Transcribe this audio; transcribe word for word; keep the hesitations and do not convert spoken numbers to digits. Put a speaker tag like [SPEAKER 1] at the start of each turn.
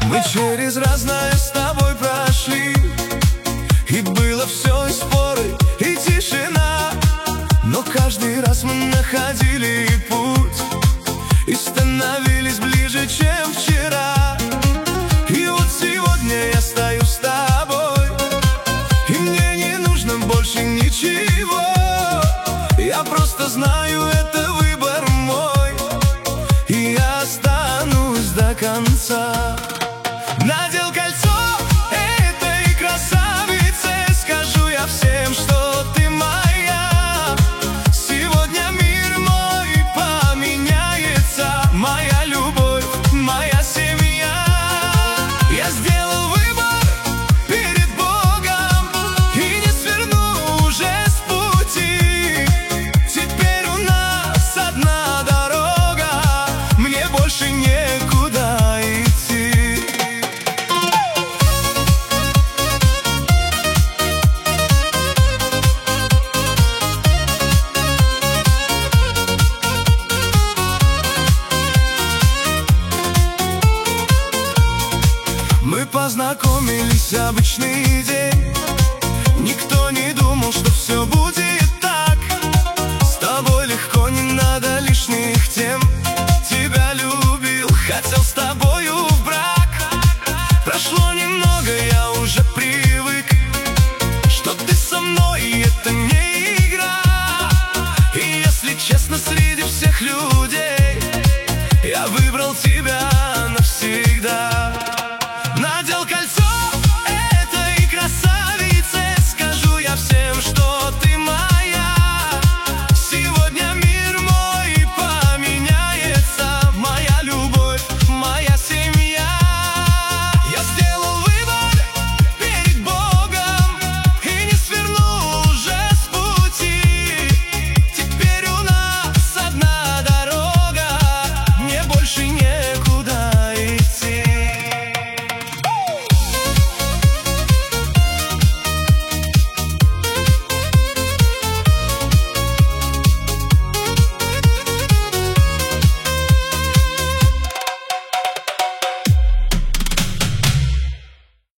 [SPEAKER 1] Мы через разное с тобой прошли, и было все и споры, и тишина. Но каждый раз мы находили путь и становились ближе, чем вчера. И вот сегодня я стою с тобой, и мне не нужно больше ничего. Я просто знаю, это выбор мой, и я останусь до конца. Надел кольцо этой красавице, скажу я всем, что ты моя. Сегодня мир мой поменяется, моя любовь, моя семья. Я сделал выбор перед Богом и не сверну уже с пути. Теперь у нас одна дорога, мне больше некуда идти. Мы познакомились, обычный день. Никто не думал, что все будет